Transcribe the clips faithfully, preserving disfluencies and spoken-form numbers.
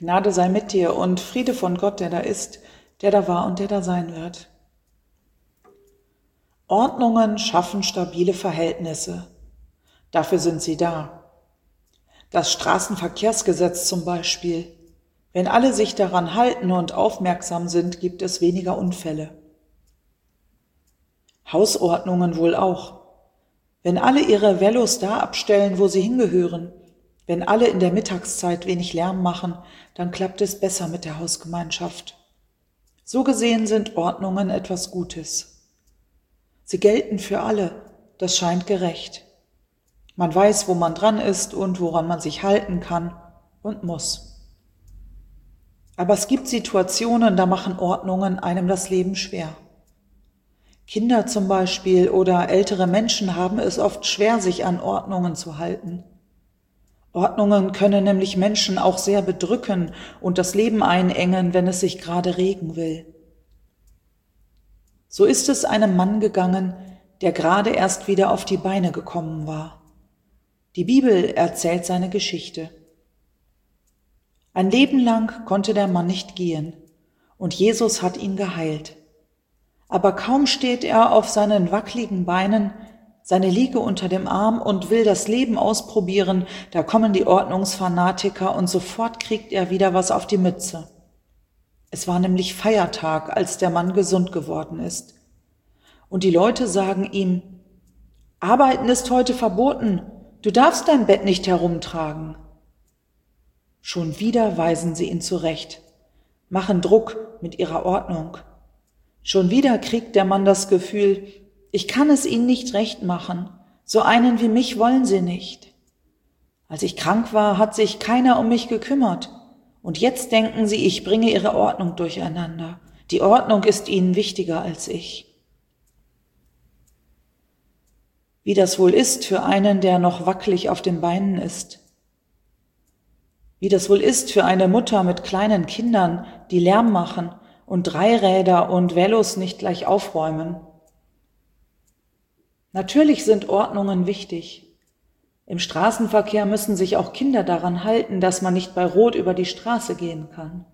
Gnade sei mit dir und Friede von Gott, der da ist, der da war und der da sein wird. Ordnungen schaffen stabile Verhältnisse. Dafür sind sie da. Das Straßenverkehrsgesetz zum Beispiel. Wenn alle sich daran halten und aufmerksam sind, gibt es weniger Unfälle. Hausordnungen wohl auch. Wenn alle ihre Velos da abstellen, wo sie hingehören, wenn alle in der Mittagszeit wenig Lärm machen, dann klappt es besser mit der Hausgemeinschaft. So gesehen sind Ordnungen etwas Gutes. Sie gelten für alle, das scheint gerecht. Man weiß, wo man dran ist und woran man sich halten kann und muss. Aber es gibt Situationen, da machen Ordnungen einem das Leben schwer. Kinder zum Beispiel oder ältere Menschen haben es oft schwer, sich an Ordnungen zu halten. Ordnungen können nämlich Menschen auch sehr bedrücken und das Leben einengen, wenn es sich gerade regen will. So ist es einem Mann gegangen, der gerade erst wieder auf die Beine gekommen war. Die Bibel erzählt seine Geschichte. Ein Leben lang konnte der Mann nicht gehen und Jesus hat ihn geheilt. Aber kaum steht er auf seinen wackeligen Beinen, seine Liege unter dem Arm und will das Leben ausprobieren, da kommen die Ordnungsfanatiker und sofort kriegt er wieder was auf die Mütze. Es war nämlich Feiertag, als der Mann gesund geworden ist. Und die Leute sagen ihm, Arbeiten ist heute verboten, du darfst dein Bett nicht herumtragen. Schon wieder weisen sie ihn zurecht, machen Druck mit ihrer Ordnung. Schon wieder kriegt der Mann das Gefühl, ich kann es ihnen nicht recht machen, so einen wie mich wollen sie nicht. Als ich krank war, hat sich keiner um mich gekümmert. Und jetzt denken sie, ich bringe ihre Ordnung durcheinander. Die Ordnung ist ihnen wichtiger als ich. Wie das wohl ist für einen, der noch wackelig auf den Beinen ist. Wie das wohl ist für eine Mutter mit kleinen Kindern, die Lärm machen und Dreiräder und Velos nicht gleich aufräumen. Natürlich sind Ordnungen wichtig. Im Straßenverkehr müssen sich auch Kinder daran halten, dass man nicht bei Rot über die Straße gehen kann.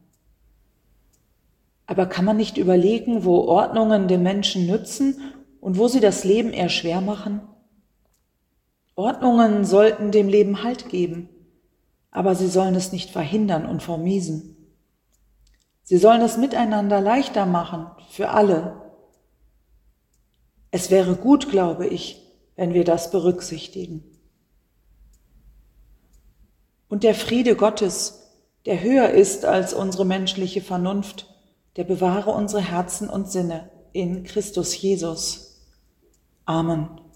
Aber kann man nicht überlegen, wo Ordnungen den Menschen nützen und wo sie das Leben eher schwer machen? Ordnungen sollten dem Leben Halt geben, aber sie sollen es nicht verhindern und vermiesen. Sie sollen es miteinander leichter machen, für alle. Es wäre gut, glaube ich, wenn wir das berücksichtigen. Und der Friede Gottes, der höher ist als unsere menschliche Vernunft, der bewahre unsere Herzen und Sinne in Christus Jesus. Amen.